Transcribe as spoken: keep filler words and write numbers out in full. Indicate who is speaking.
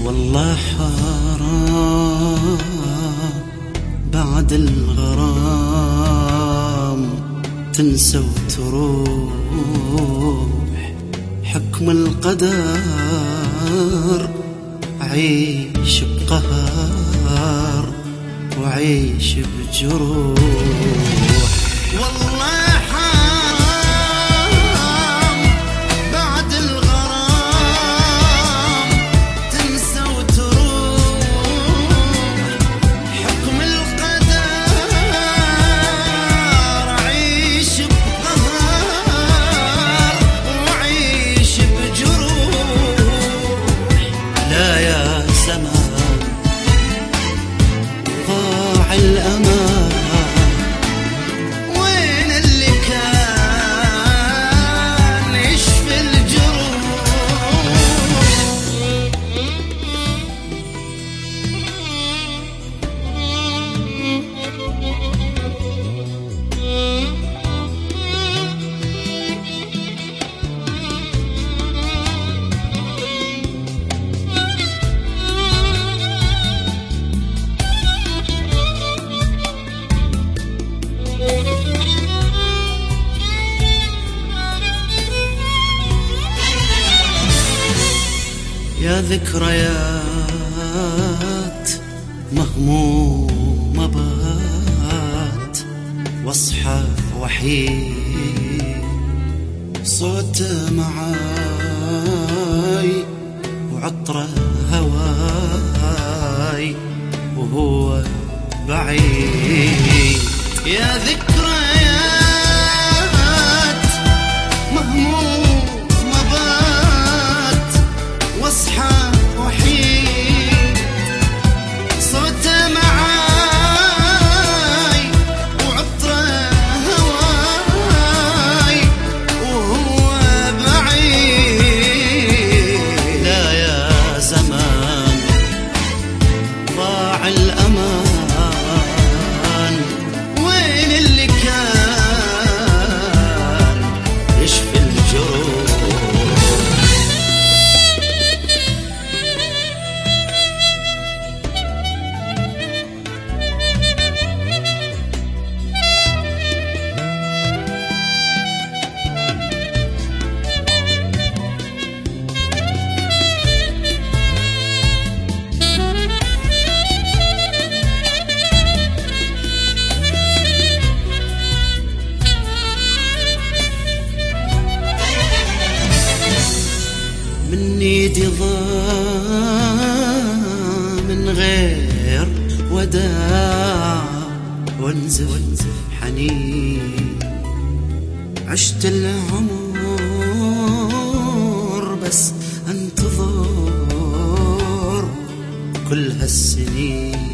Speaker 1: والله حرام بعد الغرام تنسى وتروح حكم القدر. عيش بقهر وعيش بجروح. والله الأمان وين اللي كان يشفي يا ذكريات مهمومة بات واصحى وحيد صوته معاي وعطره هواي وهو بعيد. يا ذكريات مهمومة بات واصحى وحيد صوته معاي وعطره هواي وهو بعيد. لا يا زمان ضاع الأمان وين اللي كان يشفي الجروح. من ايدي ضاع من غير وداع وانزف حنين. عشت العمر بس انتظر كل هالسنين.